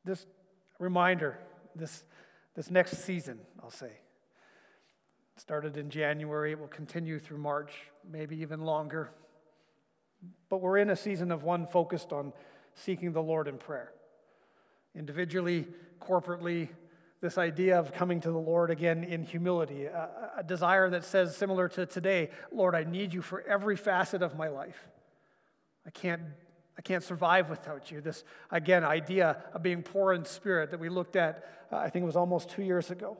this reminder, this next season, I'll say, started in January, it will continue through March, maybe even longer. But we're in a season of one focused on seeking the Lord in prayer. Individually, corporately, this idea of coming to the Lord again in humility, a desire that says, similar to today, Lord, I need you for every facet of my life. I can't survive without you. This, again, idea of being poor in spirit that we looked at, I think it was almost 2 years ago.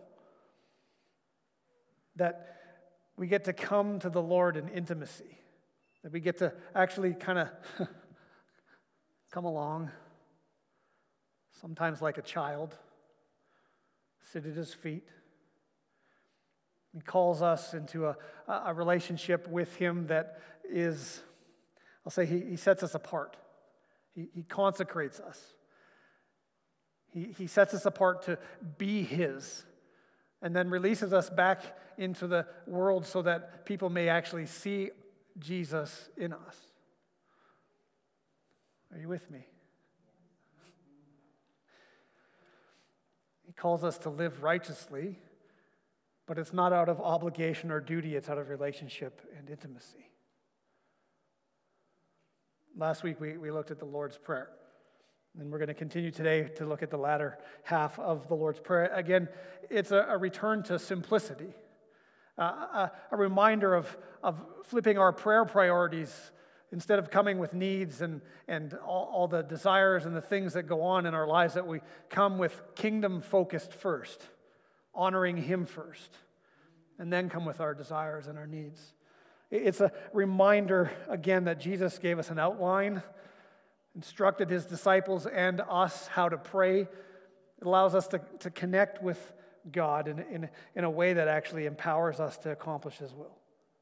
That we get to come to the Lord in intimacy. That we get to actually kind of come along, sometimes like a child, sit at his feet. He calls us into a relationship with him that is, I'll say, he sets us apart. He consecrates us. He sets us apart to be his, and then releases us back into the world so that people may actually see Jesus in us. Are you with me? He calls us to live righteously, but it's not out of obligation or duty, it's out of relationship and intimacy. Last week we looked at the Lord's Prayer, and we're going to continue today to look at the latter half of the Lord's Prayer. Again, it's a return to simplicity, a reminder of flipping our prayer priorities. Instead of coming with needs and all the desires and the things that go on in our lives, that we come with kingdom focused first, honoring him first, and then come with our desires and our needs. It's a reminder, again, that Jesus gave us an outline, instructed his disciples and us how to pray. It allows us to connect with God in a way that actually empowers us to accomplish his will.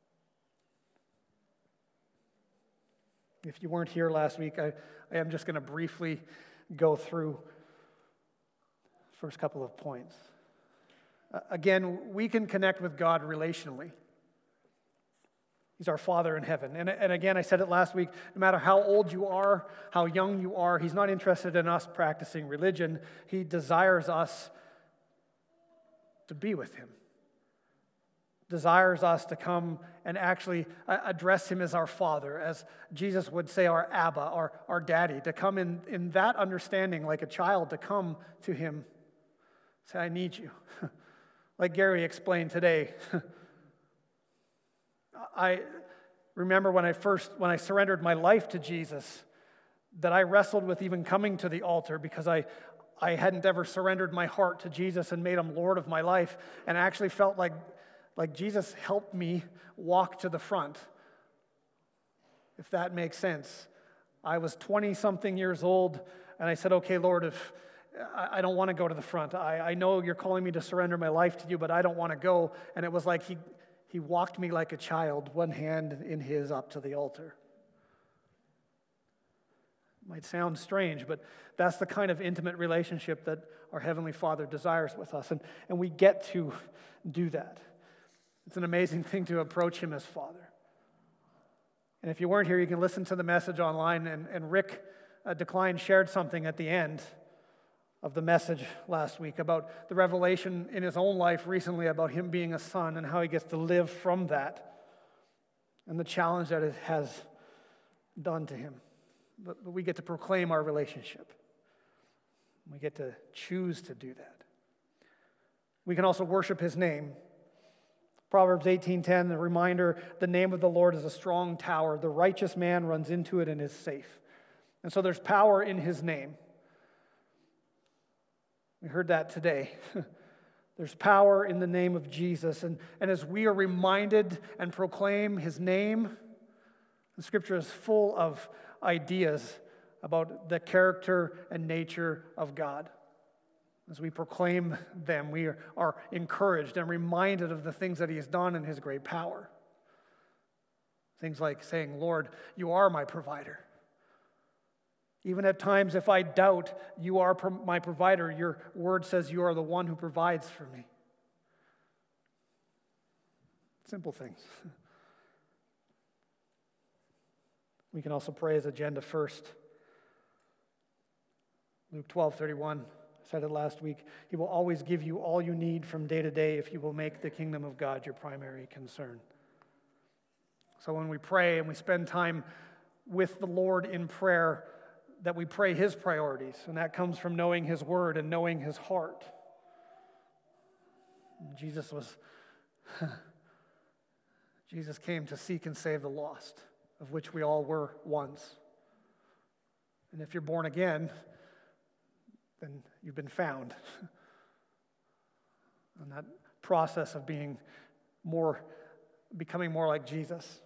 If you weren't here last week, I am just going to briefly go through the first couple of points. Again, we can connect with God relationally. He's our Father in heaven. And again, I said it last week, no matter how old you are, how young you are, he's not interested in us practicing religion. He desires us to be with him. Desires us to come and actually address him as our Father, as Jesus would say, our Abba, our Daddy, to come in that understanding like a child, to come to him, say, I need you. Like Gary explained today, I remember when I surrendered my life to Jesus, that I wrestled with even coming to the altar because I hadn't ever surrendered my heart to Jesus and made him Lord of my life, and I actually felt like Jesus helped me walk to the front, if that makes sense. I was 20-something years old, and I said, okay, Lord, if I don't want to go to the front. I know you're calling me to surrender my life to you, but I don't want to go. And it was like he walked me like a child, one hand in his up to the altar. It might sound strange, but that's the kind of intimate relationship that our Heavenly Father desires with us, and we get to do that. It's an amazing thing to approach him as Father. And if you weren't here, you can listen to the message online. And Rick Decline shared something at the end of the message last week about the revelation in his own life recently about him being a son and how he gets to live from that and the challenge that it has done to him. But we get to proclaim our relationship. We get to choose to do that. We can also worship his name. Proverbs 18:10, the reminder, the name of the Lord is a strong tower. The righteous man runs into it and is safe. And so there's power in his name. We heard that today. There's power in the name of Jesus. And as we are reminded and proclaim his name, the scripture is full of ideas about the character and nature of God. As we proclaim them, we are encouraged and reminded of the things that he has done in his great power. Things like saying, Lord, you are my provider. Even at times, if I doubt you are my provider, your word says you are the one who provides for me. Simple things. We can also pray as agenda first. Luke 12:31, I said it last week. He will always give you all you need from day to day if you will make the kingdom of God your primary concern. So when we pray and we spend time with the Lord in prayer, that we pray His priorities, and that comes from knowing His word and knowing His heart. Jesus came to seek and save the lost, of which we all were once. And if you're born again, then you've been found. And that process of becoming more like Jesus.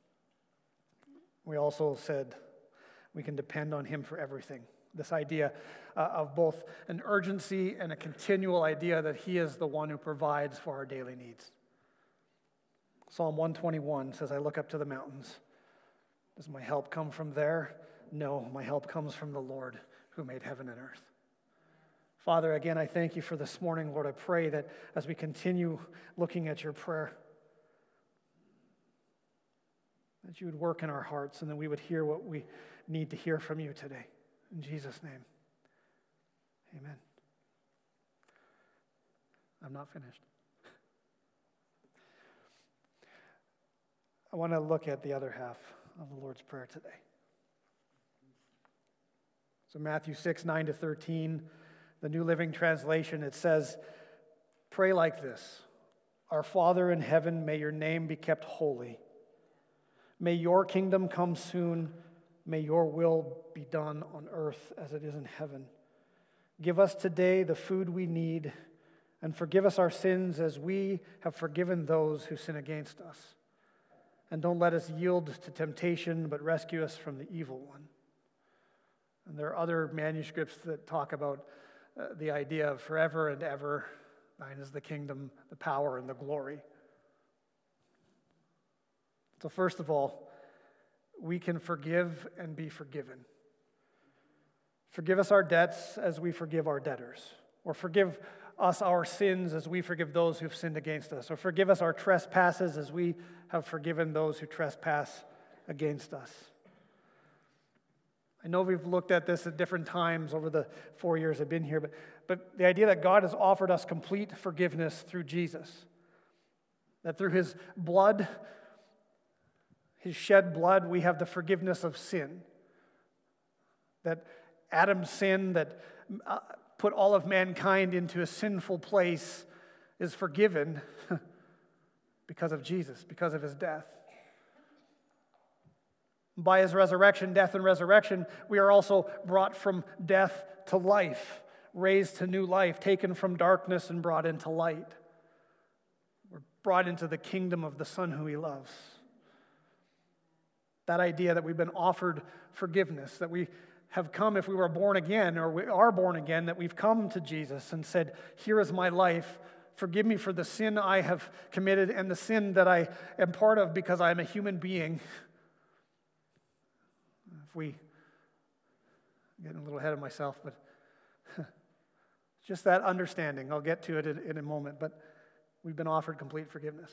We also said we can depend on Him for everything. This idea of both an urgency and a continual idea that He is the one who provides for our daily needs. Psalm 121 says, I look up to the mountains. Does my help come from there? No, my help comes from the Lord who made heaven and earth. Father, again, I thank you for this morning, Lord. I pray that as we continue looking at your prayer, that you would work in our hearts and that we would hear what we need to hear from you today. In Jesus' name, amen. I'm not finished. I want to look at the other half of the Lord's Prayer today. So Matthew 6:9-13, the New Living Translation, it says, pray like this: Our Father in heaven, may your name be kept holy. May your kingdom come soon. May your will be done on earth as it is in heaven. Give us today the food we need, and forgive us our sins as we have forgiven those who sin against us. And don't let us yield to temptation, but rescue us from the evil one. And there are other manuscripts that talk about the idea of forever and ever. Thine is the kingdom, the power, and the glory. So first of all, we can forgive and be forgiven. Forgive us our debts as we forgive our debtors. Or forgive us our sins as we forgive those who've sinned against us. Or forgive us our trespasses as we have forgiven those who trespass against us. I know we've looked at this at different times over the 4 years I've been here, but the idea that God has offered us complete forgiveness through Jesus. That through His blood, His shed blood, we have the forgiveness of sin. That Adam's sin that put all of mankind into a sinful place is forgiven because of Jesus, because of His death. By His resurrection, death and resurrection, we are also brought from death to life, raised to new life, taken from darkness and brought into light. We're brought into the kingdom of the Son who He loves. That idea that we've been offered forgiveness, that we have come if we were born again, or we are born again, that we've come to Jesus and said, here is my life. Forgive me for the sin I have committed and the sin that I am part of because I am a human being. If we, I'm getting a little ahead of myself, but just that understanding. I'll get to it in a moment, but we've been offered complete forgiveness.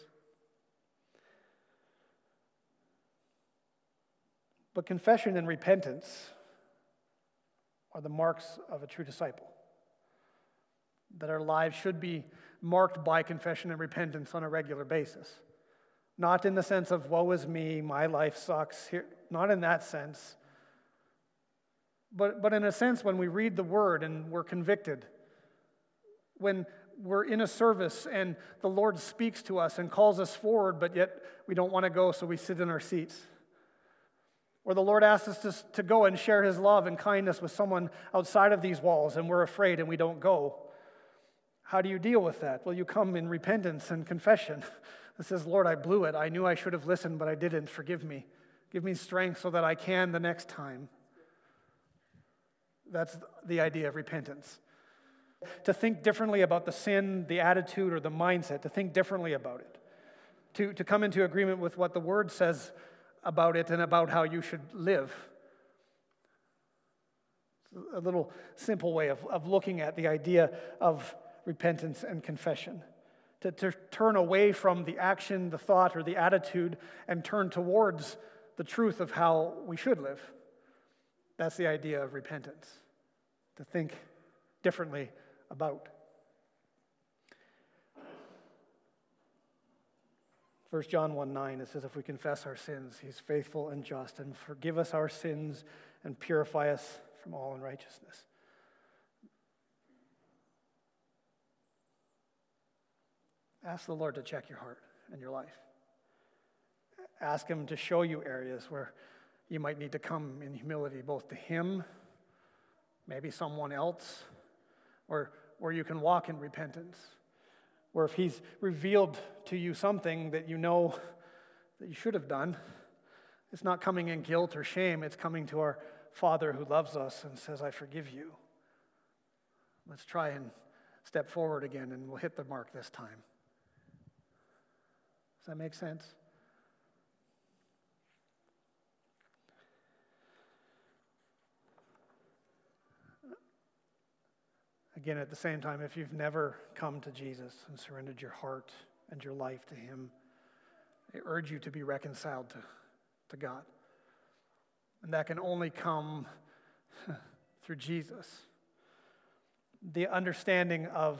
But confession and repentance are the marks of a true disciple. That our lives should be marked by confession and repentance on a regular basis. Not in the sense of, woe is me, my life sucks. Not in that sense. But in a sense, when we read the Word and we're convicted, when we're in a service and the Lord speaks to us and calls us forward, but yet we don't want to go, so we sit in our seats. Or the Lord asks us to go and share His love and kindness with someone outside of these walls, and we're afraid and we don't go. How do you deal with that? Well, you come in repentance and confession. It says, Lord, I blew it. I knew I should have listened, but I didn't. Forgive me. Give me strength so that I can the next time. That's the idea of repentance. To think differently about the sin, the attitude, or the mindset, to think differently about it. To come into agreement with what the Word says about it and about how you should live. A little simple way of looking at the idea of repentance and confession. To turn away from the action, the thought, or the attitude and turn towards the truth of how we should live. That's the idea of repentance. to think differently about. 1 John 1:9, it says, if we confess our sins, he's faithful and just and forgive us our sins and purify us from all unrighteousness. Ask the Lord to check your heart and your life. Ask him to show you areas where you might need to come in humility, both to him, maybe someone else, or where you can walk in repentance. Or if he's revealed to you something that you know that you should have done, it's not coming in guilt or shame. It's coming to our Father who loves us and says, I forgive you. Let's try and step forward again, and we'll hit the mark this time. Does that make sense? Again, at the same time, if you've never come to Jesus and surrendered your heart and your life to him, I urge you to be reconciled to God. And that can only come through Jesus. The understanding of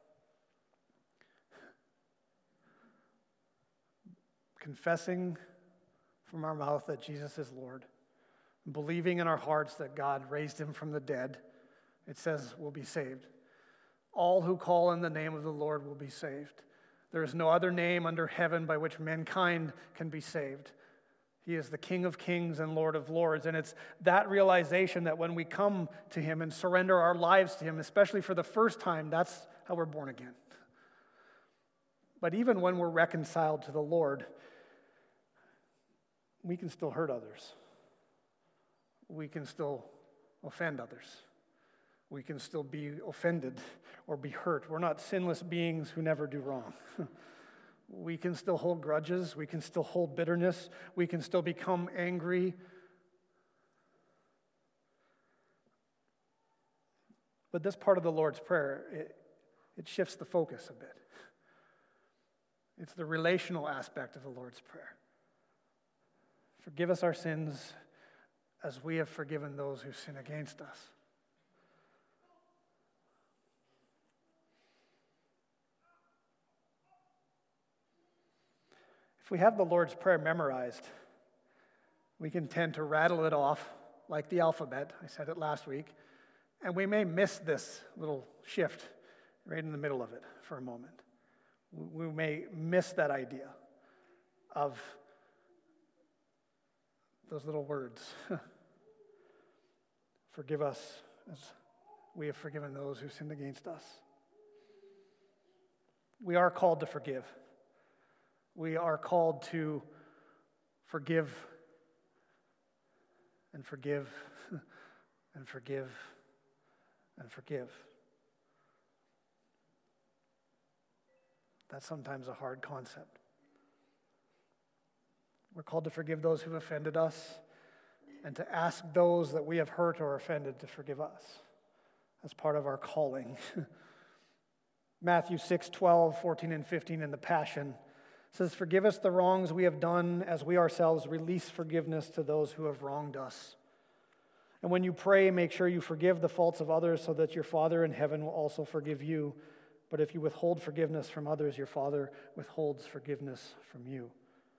confessing from our mouth that Jesus is Lord, believing in our hearts that God raised him from the dead, it says we'll be saved. All who call in the name of the Lord will be saved. There is no other name under heaven by which mankind can be saved. He is the King of kings and Lord of lords. And it's that realization that when we come to him and surrender our lives to him, especially for the first time, that's how we're born again. But even when we're reconciled to the Lord, we can still hurt others. We can still offend others. We can still be offended or be hurt. We're not sinless beings who never do wrong. We can still hold grudges. We can still hold bitterness. We can still become angry. But this part of the Lord's Prayer, it shifts the focus a bit. It's the relational aspect of the Lord's Prayer. Forgive us our sins as we have forgiven those who sin against us. If we have the Lord's Prayer memorized, we can tend to rattle it off like the alphabet. I said it last week. And we may miss this little shift right in the middle of it for a moment. We may miss that idea of those little words. Forgive us as we have forgiven those who sinned against us. We are called to forgive. We are called to forgive and forgive and forgive and forgive. That's sometimes a hard concept. We're called to forgive those who've offended us and to ask those that we have hurt or offended to forgive us. That's part of our calling. Matthew 6:12, 14, and 15 in the Passion says, forgive us the wrongs we have done as we ourselves release forgiveness to those who have wronged us. And when you pray, make sure you forgive the faults of others so that your Father in heaven will also forgive you. But if you withhold forgiveness from others, your Father withholds forgiveness from you.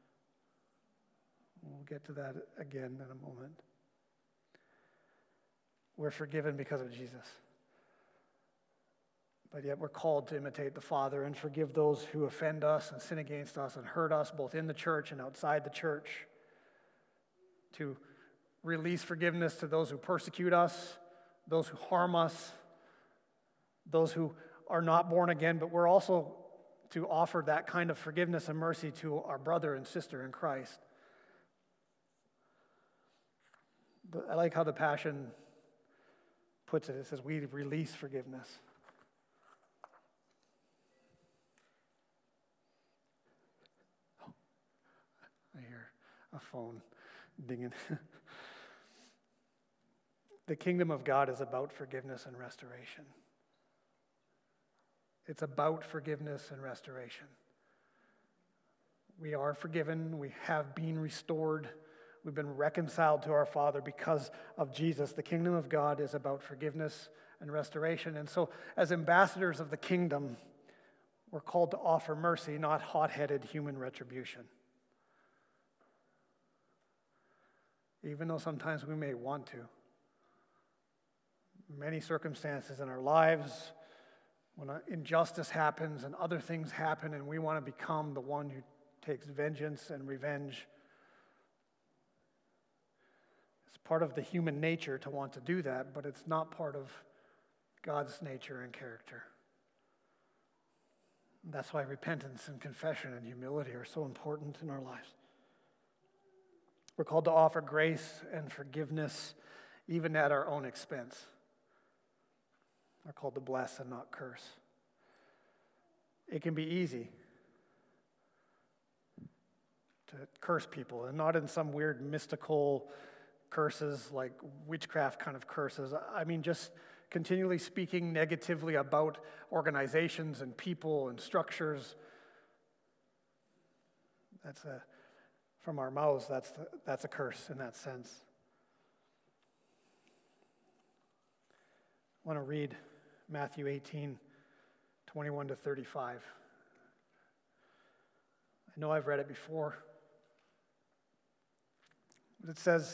We'll get to that again in a moment. We're forgiven because of Jesus. But yet we're called to imitate the Father and forgive those who offend us and sin against us and hurt us, both in the church and outside the church. To release forgiveness to those who persecute us, those who harm us, those who are not born again, but we're also to offer that kind of forgiveness and mercy to our brother and sister in Christ. I like how the Passion puts it. It says, we release forgiveness. I hear a phone dinging. The kingdom of God is about forgiveness and restoration. It's about forgiveness and restoration. We are forgiven. We have been restored. We've been reconciled to our Father because of Jesus. The kingdom of God is about forgiveness and restoration. And so, as ambassadors of the kingdom, we're called to offer mercy, not hot-headed human retribution. Even though sometimes we may want to. Many circumstances in our lives, when injustice happens and other things happen and we want to become the one who takes vengeance and revenge, it's part of the human nature to want to do that, but it's not part of God's nature and character. That's why repentance and confession and humility are so important in our lives. We're called to offer grace and forgiveness even at our own expense. We're called to bless and not curse. It can be easy to curse people, and not in some weird mystical curses like witchcraft kind of curses. I mean just continually speaking negatively about organizations and people and structures. From our mouths, that's a curse in that sense. I want to read Matthew 18:21-35. I know I've read it before. But it says,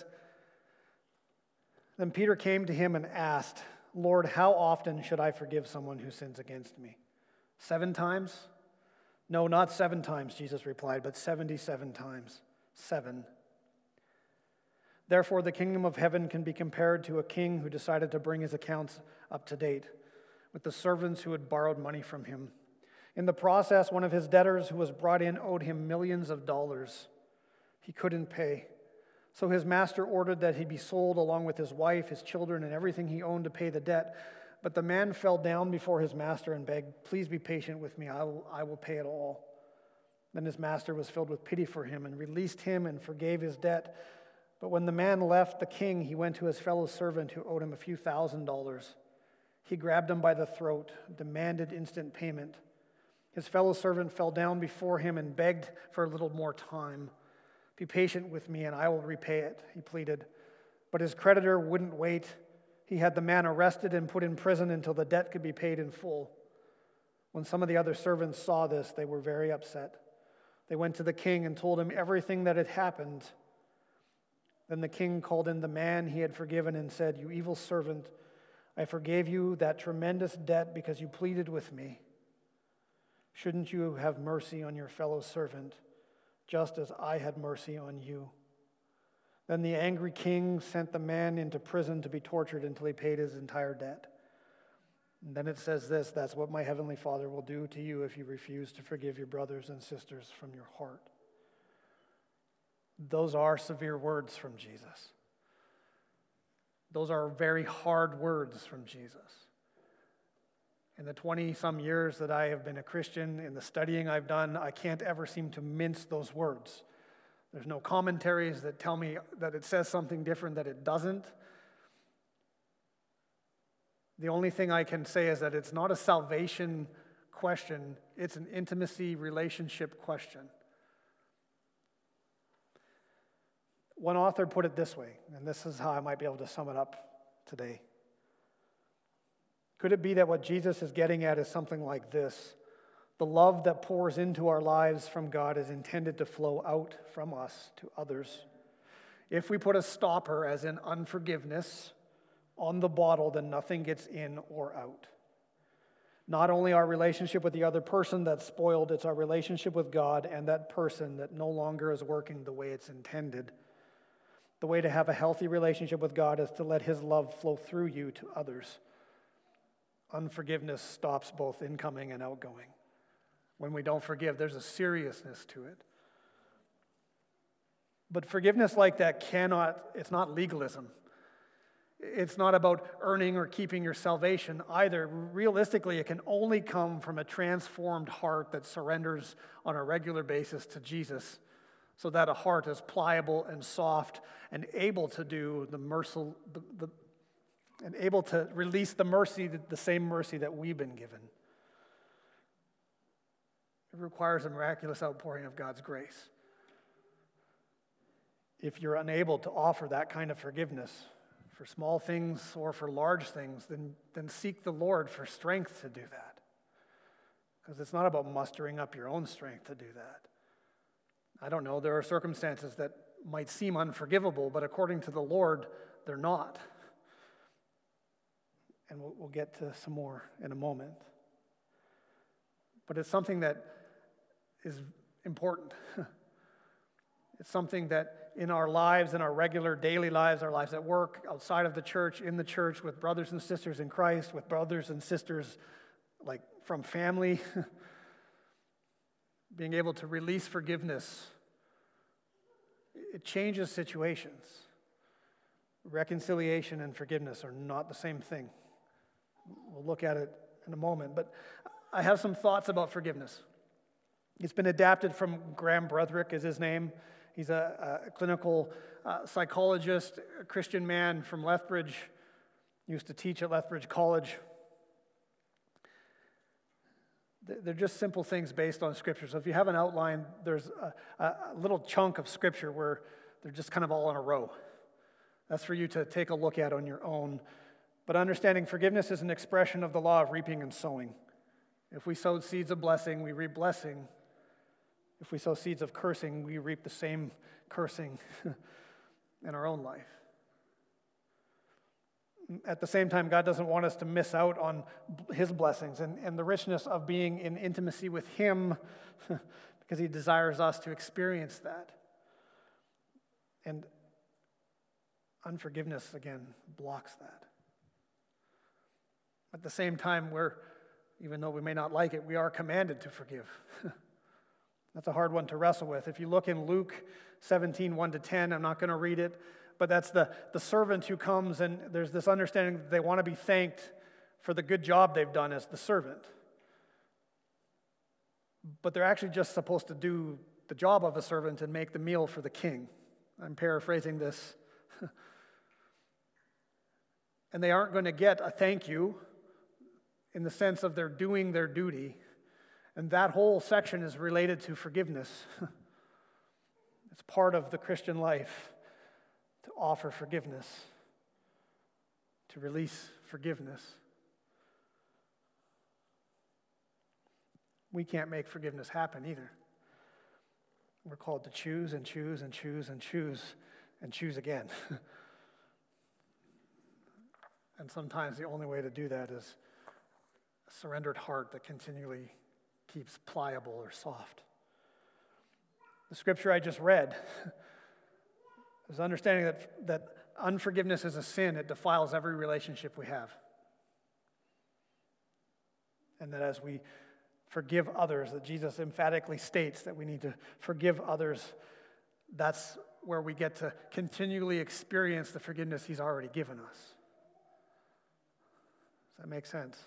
"Then Peter came to him and asked, 'Lord, how often should I forgive someone who sins against me? 7 times?' 'No, not 7 times,' Jesus replied, 'but 77 times. 7. Therefore, the kingdom of heaven can be compared to a king who decided to bring his accounts up to date with the servants who had borrowed money from him. In the process, one of his debtors who was brought in owed him millions of dollars. He couldn't pay. So his master ordered that he be sold along with his wife, his children, and everything he owned to pay the debt. But the man fell down before his master and begged, 'Please be patient with me, I will pay it all.' Then his master was filled with pity for him and released him and forgave his debt. But when the man left the king, he went to his fellow servant who owed him a few $1,000s. He grabbed him by the throat, demanded instant payment. His fellow servant fell down before him and begged for a little more time. 'Be patient with me and I will repay it,' he pleaded. But his creditor wouldn't wait. He had the man arrested and put in prison until the debt could be paid in full. When some of the other servants saw this, they were very upset. They went to the king and told him everything that had happened. Then the king called in the man he had forgiven and said, 'You evil servant, I forgave you that tremendous debt because you pleaded with me. Shouldn't you have mercy on your fellow servant, just as I had mercy on you?' Then the angry king sent the man into prison to be tortured until he paid his entire debt. And then it says this, 'That's what my heavenly Father will do to you if you refuse to forgive your brothers and sisters from your heart.'" Those are severe words from Jesus. Those are very hard words from Jesus. In the 20-some years that I have been a Christian, in the studying I've done, I can't ever seem to mince those words. There's no commentaries that tell me that it says something different, that it doesn't. The only thing I can say is that it's not a salvation question, it's an intimacy relationship question. One author put it this way, and this is how I might be able to sum it up today. Could it be that what Jesus is getting at is something like this? The love that pours into our lives from God is intended to flow out from us to others. If we put a stopper, as in unforgiveness, on the bottle, then nothing gets in or out. Not only our relationship with the other person that's spoiled, it's our relationship with God and that person that no longer is working the way it's intended. The way to have a healthy relationship with God is to let His love flow through you to others. Unforgiveness stops both incoming and outgoing. When we don't forgive, there's a seriousness to it. But forgiveness like that it's not legalism. It's not about earning or keeping your salvation either. Realistically, it can only come from a transformed heart that surrenders on a regular basis to Jesus, so that a heart is pliable and soft and able to do and able to release the mercy, the same mercy that we've been given. It requires a miraculous outpouring of God's grace. If you're unable to offer that kind of forgiveness for small things or for large things, then seek the Lord for strength to do that. Because it's not about mustering up your own strength to do that. I don't know, there are circumstances that might seem unforgivable, but according to the Lord, they're not. And we'll get to some more in a moment. But it's something that is important. It's something that in our lives, in our regular daily lives, our lives at work, outside of the church, in the church, with brothers and sisters in Christ, with brothers and sisters like from family, being able to release forgiveness, it changes situations. Reconciliation and forgiveness are not the same thing. We'll look at it in a moment, but I have some thoughts about forgiveness. It's been adapted from Graham Broderick is his name. He's a clinical psychologist, a Christian man from Lethbridge, used to teach at Lethbridge College. They're just simple things based on Scripture. So if you have an outline, there's a little chunk of Scripture where they're just kind of all in a row. That's for you to take a look at on your own. But understanding forgiveness is an expression of the law of reaping and sowing. If we sowed seeds of blessing, we reap blessing. If we sow seeds of cursing, we reap the same cursing in our own life. At the same time, God doesn't want us to miss out on His blessings and the richness of being in intimacy with Him because He desires us to experience that. And unforgiveness, again, blocks that. At the same time, even though we may not like it, we are commanded to forgive. That's a hard one to wrestle with. If you look in Luke 17, 1-10, I'm not going to read it, but that's the servant who comes, and there's this understanding that they want to be thanked for the good job they've done as the servant. But they're actually just supposed to do the job of a servant and make the meal for the king. I'm paraphrasing this. And they aren't going to get a thank you in the sense of they're doing their duty. And that whole section is related to forgiveness. It's part of the Christian life to offer forgiveness, to release forgiveness. We can't make forgiveness happen either. We're called to choose and choose and choose and choose and choose again. And sometimes the only way to do that is a surrendered heart that continually keeps pliable or soft. The scripture I just read is understanding that unforgiveness is a sin. It defiles every relationship we have. And that as we forgive others, that Jesus emphatically states that we need to forgive others, that's where we get to continually experience the forgiveness He's already given us. Does that make sense?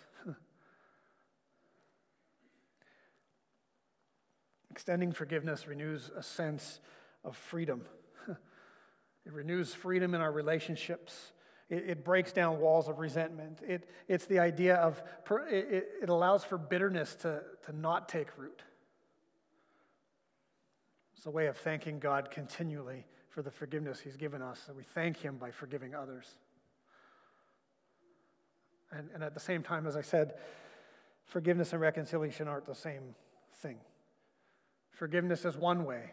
Extending forgiveness renews a sense of freedom. It renews freedom in our relationships. It breaks down walls of resentment. It's the idea of, it allows for bitterness to not take root. It's a way of thanking God continually for the forgiveness He's given us, and we thank Him by forgiving others. And at the same time, as I said, forgiveness and reconciliation aren't the same thing. Forgiveness is one way,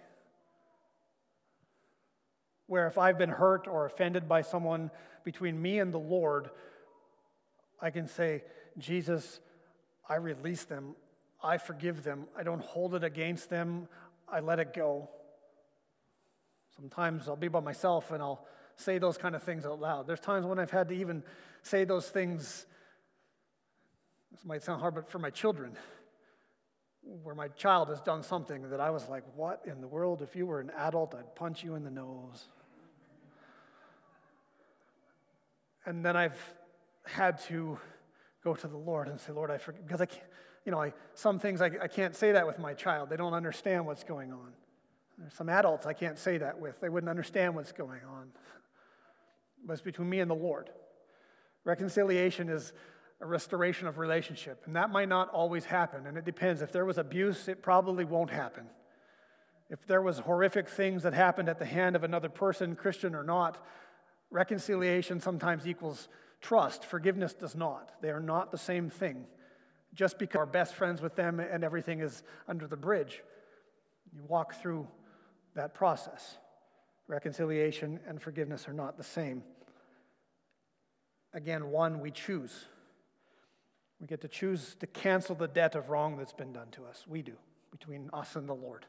where if I've been hurt or offended by someone between me and the Lord, I can say, Jesus, I release them. I forgive them. I don't hold it against them. I let it go. Sometimes I'll be by myself and I'll say those kind of things out loud. There's times when I've had to even say those things, this might sound hard, but for my children, where my child has done something that I was like, what in the world? If you were an adult, I'd punch you in the nose. And then I've had to go to the Lord and say, Lord, I forgive, because I can't, some things I can't say that with my child. They don't understand what's going on. There's some adults I can't say that with. They wouldn't understand what's going on. But it's between me and the Lord. Reconciliation is a restoration of relationship, and that might not always happen, and it depends. If there was abuse, it probably won't happen. If there was horrific things that happened at the hand of another person, Christian or not, reconciliation sometimes equals trust. Forgiveness does not. They are not the same thing. Just because we're best friends with them and everything is under the bridge, you walk through that process. Reconciliation and forgiveness are not the same. Again, one we choose. We get to choose to cancel the debt of wrong that's been done to us. We do, between us and the Lord.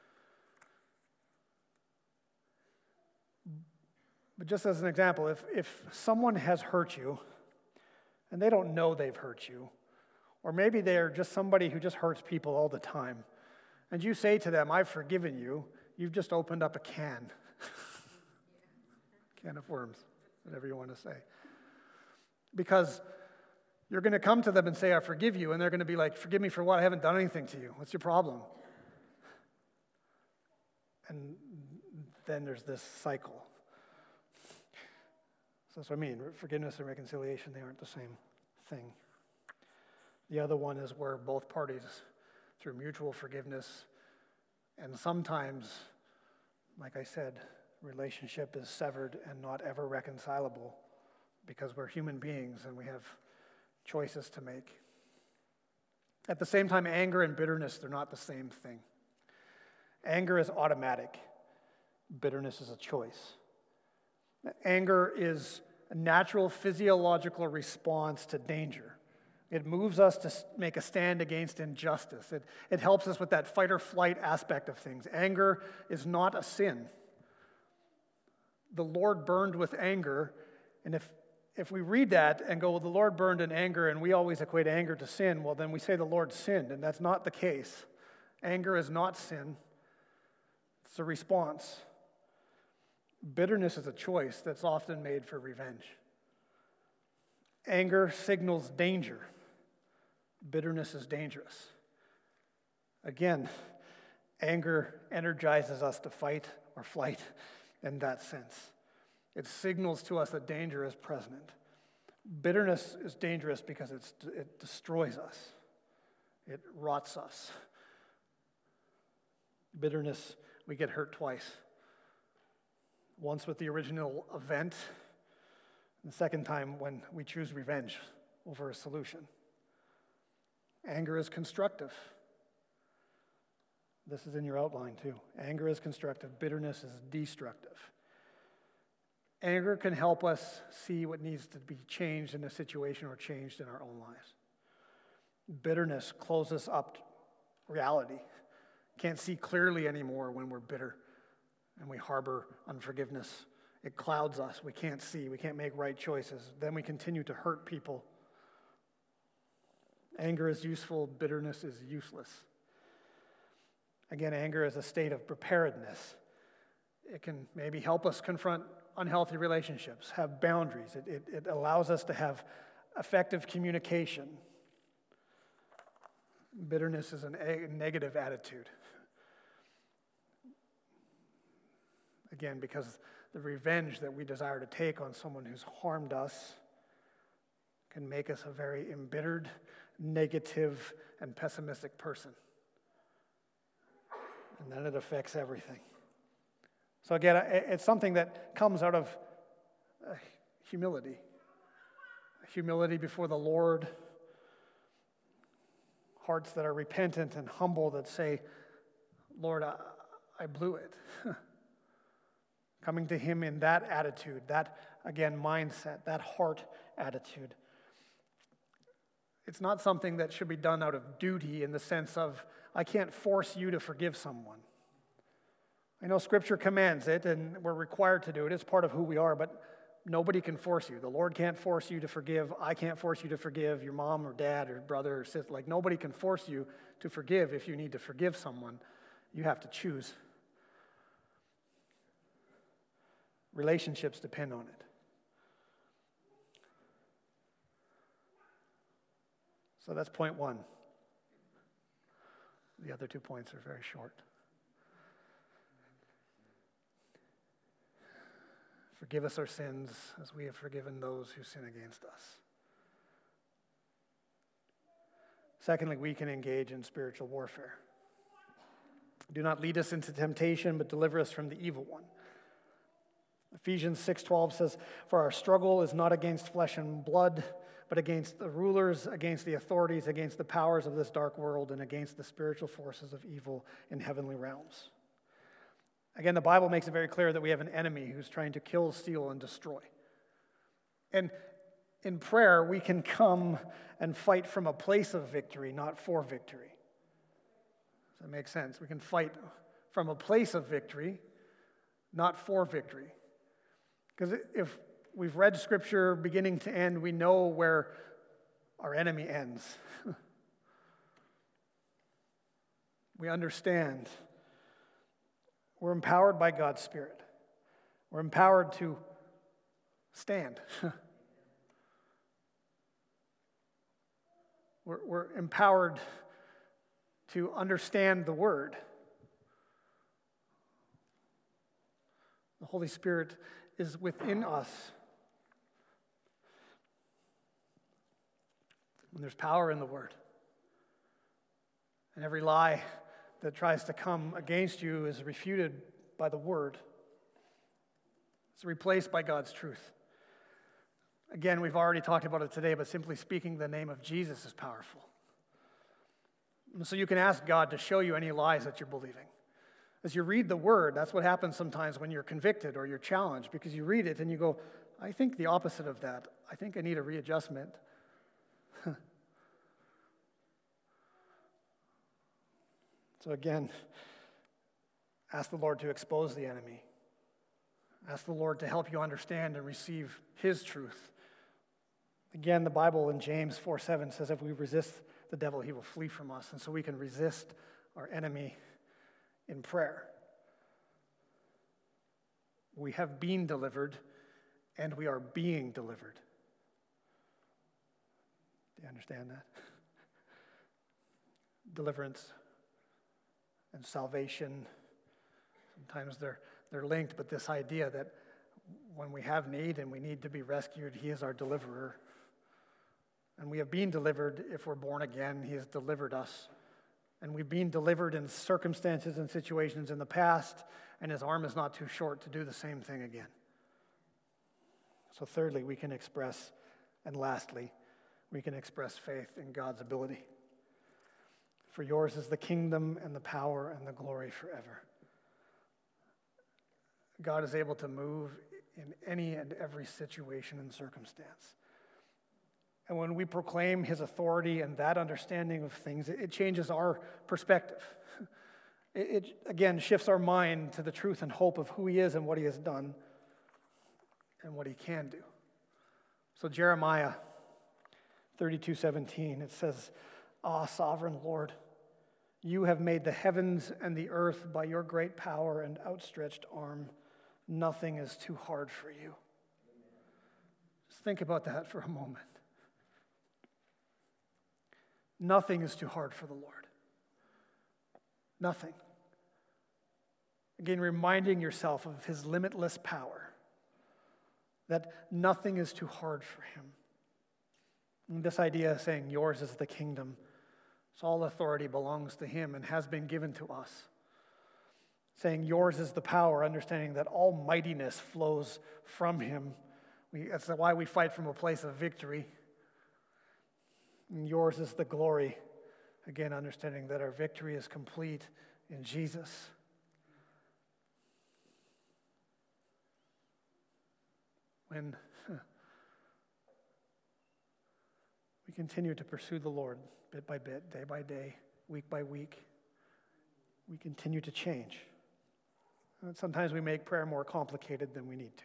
But just as an example, if someone has hurt you and they don't know they've hurt you, or maybe they're just somebody who just hurts people all the time, and you say to them, I've forgiven you, you've just opened up a can of worms, whatever you want to say. Because you're going to come to them and say, I forgive you, and they're going to be like, forgive me for what? I haven't done anything to you. What's your problem? And then there's this cycle. So that's what I mean. Forgiveness and reconciliation, they aren't the same thing. The other one is where both parties, through mutual forgiveness, and sometimes, like I said, relationship is severed and not ever reconcilable because we're human beings and we have choices to make. At the same time, anger and bitterness, they're not the same thing. Anger is automatic. Bitterness is a choice. Anger is a natural physiological response to danger. It moves us to make a stand against injustice. It helps us with that fight or flight aspect of things. Anger is not a sin. The Lord burned with anger, and if we read that and go, well, the Lord burned in anger, and we always equate anger to sin, well, then we say the Lord sinned, and that's not the case. Anger is not sin. It's a response. Bitterness is a choice that's often made for revenge. Anger signals danger. Bitterness is dangerous. Again, anger energizes us to fight or flight in that sense. It signals to us that danger is present. Bitterness is dangerous because it destroys us. It rots us. Bitterness, we get hurt twice. Once with the original event, and the second time when we choose revenge over a solution. Anger is constructive. This is in your outline too. Anger is constructive. Bitterness is destructive. Anger can help us see what needs to be changed in a situation or changed in our own lives. Bitterness closes up reality. Can't see clearly anymore when we're bitter and we harbor unforgiveness. It clouds us. We can't see. We can't make right choices. Then we continue to hurt people. Anger is useful. Bitterness is useless. Again, anger is a state of preparedness. It can maybe help us confront unhealthy relationships, have boundaries. It allows us to have effective communication. Bitterness is a negative attitude. Again, because the revenge that we desire to take on someone who's harmed us can make us a very embittered, negative, and pessimistic person. And then it affects everything. So again, it's something that comes out of humility. Humility before the Lord. Hearts that are repentant and humble that say, Lord, I blew it. Coming to Him in that attitude, that, again, mindset, that heart attitude. It's not something that should be done out of duty in the sense of, I can't force you to forgive someone. I know Scripture commands it, and we're required to do it. It's part of who we are, but nobody can force you. The Lord can't force you to forgive. I can't force you to forgive your mom or dad or brother or sister. Like, nobody can force you to forgive if you need to forgive someone. You have to choose. Relationships depend on it. So that's point one. The other 2 points are very short. Forgive us our sins as we have forgiven those who sin against us. Secondly, we can engage in spiritual warfare. Do not lead us into temptation, but deliver us from the evil one. Ephesians 6:12 says, "For our struggle is not against flesh and blood, but against the rulers, against the authorities, against the powers of this dark world, and against the spiritual forces of evil in heavenly realms." Again, the Bible makes it very clear that we have an enemy who's trying to kill, steal, and destroy. And in prayer, we can come and fight from a place of victory, not for victory. Does that make sense? We can fight from a place of victory, not for victory. Because if we've read Scripture beginning to end, we know where our enemy ends. We understand. We're empowered by God's Spirit. We're empowered to stand. We're empowered to understand the Word. The Holy Spirit is within us. And there's power in the Word. And every lie that tries to come against you is refuted by the Word. It's replaced by God's truth. Again, we've already talked about it today, but simply speaking, the name of Jesus is powerful. And so you can ask God to show you any lies that you're believing. As you read the Word, that's what happens sometimes when you're convicted or you're challenged, because you read it and you go, I think the opposite of that. I think I need a readjustment. So again, ask the Lord to expose the enemy. Ask the Lord to help you understand and receive His truth. Again, the Bible in James 4:7 says if we resist the devil, he will flee from us. And so we can resist our enemy in prayer. We have been delivered, and we are being delivered. Do you understand that? Deliverance and salvation, sometimes they're linked, but this idea that when we have need and we need to be rescued, He is our deliverer. And we have been delivered if we're born again. He has delivered us. And we've been delivered in circumstances and situations in the past, and His arm is not too short to do the same thing again. So thirdly, we can express, and lastly, we can express faith in God's ability. For yours is the kingdom and the power and the glory forever. God is able to move in any and every situation and circumstance. And when we proclaim His authority and that understanding of things, it changes our perspective. It again shifts our mind to the truth and hope of who He is and what He has done and what He can do. So Jeremiah 32:17, it says, "Ah, sovereign Lord, You have made the heavens and the earth by Your great power and outstretched arm. Nothing is too hard for You." Just think about that for a moment. Nothing is too hard for the Lord. Nothing. Again, reminding yourself of His limitless power, that nothing is too hard for Him. And this idea of saying, yours is the kingdom, so all authority belongs to Him and has been given to us. Saying, yours is the power, understanding that all mightiness flows from Him. That's why we fight from a place of victory. And yours is the glory. Again, understanding that our victory is complete in Jesus. When we continue to pursue the Lord bit by bit, day by day, week by week, we continue to change. And sometimes we make prayer more complicated than we need to.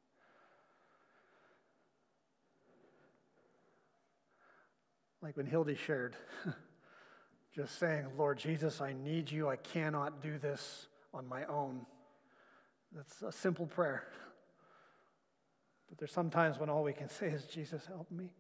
Like when Hildy shared, just saying, Lord Jesus, I need You. I cannot do this on my own. That's a simple prayer. But there's sometimes when all we can say is, Jesus, help me.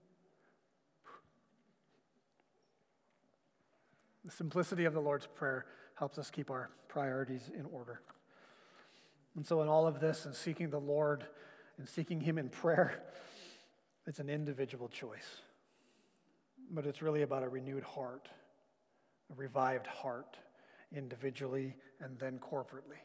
The simplicity of the Lord's Prayer helps us keep our priorities in order. And so in all of this and seeking the Lord and seeking Him in prayer, it's an individual choice. But it's really about a renewed heart, a revived heart individually and then corporately.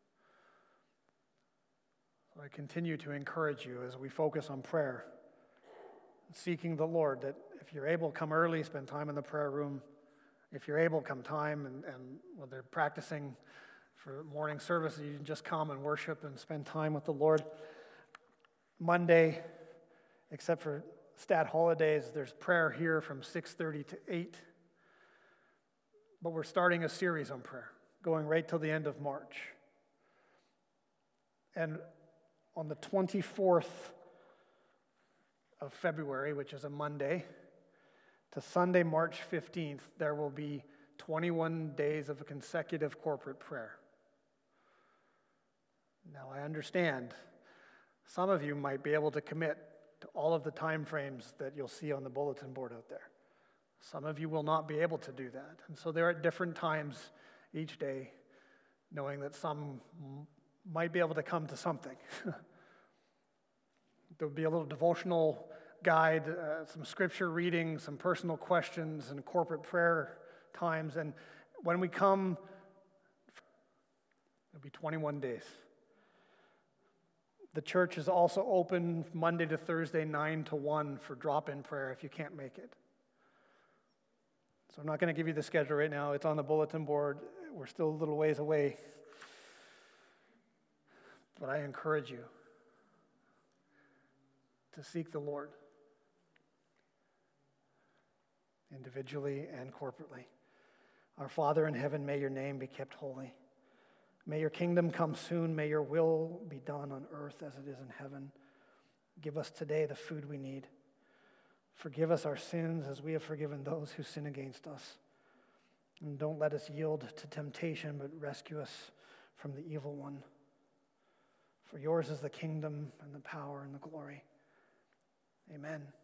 So I continue to encourage you as we focus on prayer, seeking the Lord, that if you're able, come early, spend time in the prayer room. If you're able, come time, and when they're practicing for morning service, you can just come and worship and spend time with the Lord. Monday, except for stat holidays, there's prayer here from 6:30 to 8. But we're starting a series on prayer, going right till the end of March. And on the 24th of February, which is a Monday, to Sunday, March 15th, there will be 21 days of consecutive corporate prayer. Now, I understand some of you might be able to commit to all of the time frames that you'll see on the bulletin board out there. Some of you will not be able to do that. And so they're at different times each day, knowing that some might be able to come to something. There'll be a little devotional guide, some scripture reading, some personal questions, and corporate prayer times. And when we come, it'll be 21 days. The church is also open Monday to Thursday, 9 to 1 for drop-in prayer if you can't make it. So I'm not going to give you the schedule right now. It's on the bulletin board. We're still a little ways away. But I encourage you to seek the Lord individually and corporately. Our Father in heaven, may your name be kept holy. May your kingdom come soon. May your will be done on earth as it is in heaven. Give us today the food we need. Forgive us our sins as we have forgiven those who sin against us. And don't let us yield to temptation, but rescue us from the evil one. For yours is the kingdom and the power and the glory. Amen.